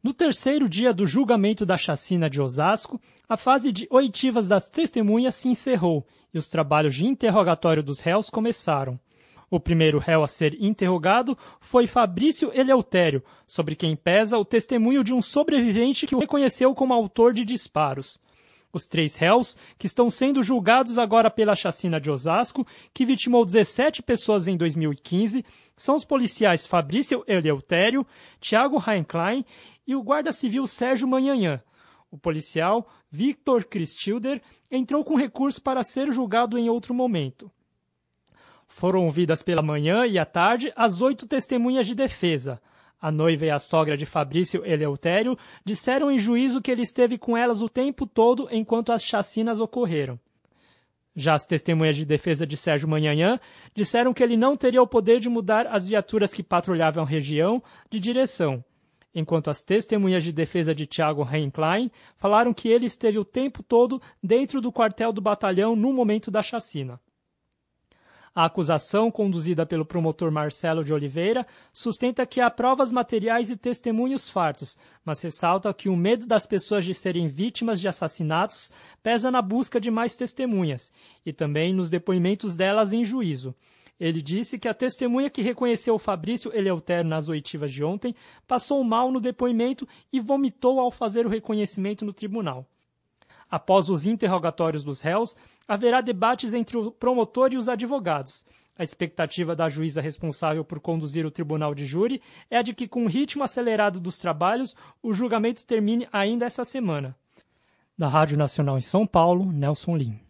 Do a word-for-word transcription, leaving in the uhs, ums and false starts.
No terceiro dia do julgamento da chacina de Osasco, a fase de oitivas das testemunhas se encerrou e os trabalhos de interrogatório dos réus começaram. O primeiro réu a ser interrogado foi Fabrício Eleutério, sobre quem pesa o testemunho de um sobrevivente que o reconheceu como autor de disparos. Os três réus, que estão sendo julgados agora pela chacina de Osasco, que vitimou dezessete pessoas em dois mil e quinze, são os policiais Fabrício Eleutério, Thiago Heinklein e o guarda civil Sérgio Manhanhã. O policial Victor Cristilder entrou com recurso para ser julgado em outro momento. Foram ouvidas pela manhã e à tarde as oito testemunhas de defesa. A noiva e a sogra de Fabrício Eleutério disseram em juízo que ele esteve com elas o tempo todo enquanto as chacinas ocorreram. Já as testemunhas de defesa de Sérgio Manhanhã disseram que ele não teria o poder de mudar as viaturas que patrulhavam a região de direção, enquanto as testemunhas de defesa de Thiago Heinklein falaram que ele esteve o tempo todo dentro do quartel do batalhão no momento da chacina. A acusação, conduzida pelo promotor Marcelo de Oliveira, sustenta que há provas materiais e testemunhos fartos, mas ressalta que o medo das pessoas de serem vítimas de assassinatos pesa na busca de mais testemunhas, e também nos depoimentos delas em juízo. Ele disse que a testemunha que reconheceu Fabrício Eleutério nas oitivas de ontem passou mal no depoimento e vomitou ao fazer o reconhecimento no tribunal. Após os interrogatórios dos réus, haverá debates entre o promotor e os advogados. A expectativa da juíza responsável por conduzir o tribunal de júri é a de que, com o ritmo acelerado dos trabalhos, o julgamento termine ainda essa semana. Da Rádio Nacional em São Paulo, Nelson Lim.